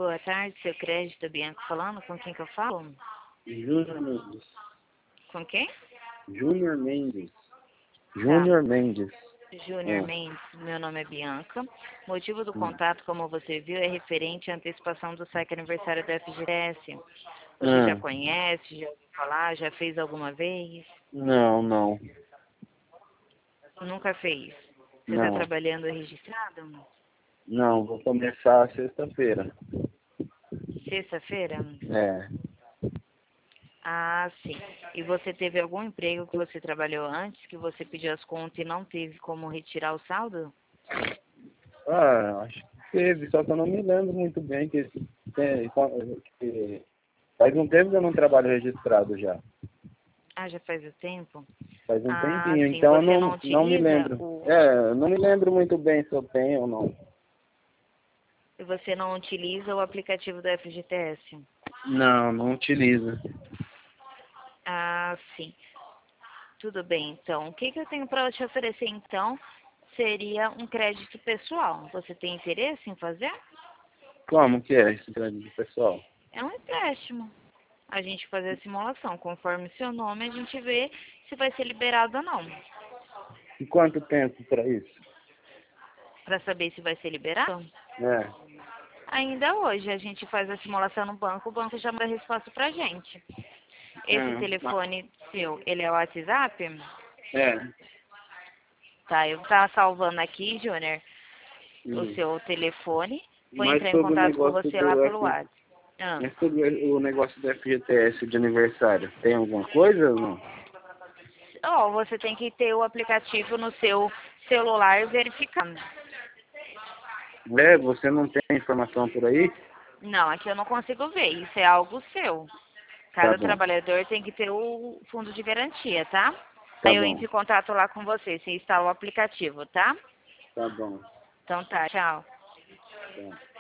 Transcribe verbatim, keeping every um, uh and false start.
Boa tarde, seu crédito, Bianca falando. Com quem que eu falo? Júnior Mendes. Com quem? Júnior Mendes. Tá. Júnior Mendes. Júnior É. Mendes, meu nome é Bianca. Motivo do Hum. contato, como você viu, é referente à antecipação do saque aniversário da F G T S. Você já Ah, conhece, já ouviu falar, já fez alguma vez? não, não. Nunca fez. Você está Não. trabalhando registrado? Não, vou começar sexta-feira. Sexta-feira? É. Ah, sim. E você teve algum emprego que você trabalhou antes, que você pediu as contas e não teve como retirar o saldo? Ah, acho que teve, só que eu não me lembro muito bem que, que, que faz um tempo que eu não trabalho registrado já. Ah, já faz o tempo? Faz um Ah, tempinho, sim. então eu Você não não, não me utiliza lembro. o... É, eu não me lembro muito bem se eu tenho ou não. Você não utiliza o aplicativo da F G T S? Não, não utilizo. Ah, sim. Tudo bem, então. O que, que eu tenho para te oferecer, então, seria um crédito pessoal. Você tem interesse em fazer? Como que é esse grande pessoal? É um empréstimo. A gente faz a simulação. Conforme seu nome, a gente vê se vai ser liberado ou não. E quanto tempo para isso? Para saber se vai ser liberado? É. Ainda hoje, a gente faz a simulação no banco, o banco já manda a resposta pra gente. Esse Ah, telefone seu, ele é o WhatsApp? é. Tá, eu vou estar salvando aqui, Júnior, o Hum. seu telefone. Vou Mas entrar em sobre o contato com negócio você lá do pelo F... WhatsApp. Ah. Mas sobre o negócio do F G T S de aniversário, tem alguma coisa ou não? Oh, você tem que ter o aplicativo no seu celular verificando. É, você não tem informação por aí? Não, aqui eu não consigo ver. Isso é algo seu. Tá Cada bom, trabalhador tem que ter o fundo de garantia, tá? tá Aí eu bom, entro em contato lá com você, se instala o aplicativo, tá? tá bom. Então tá, tchau. Tá.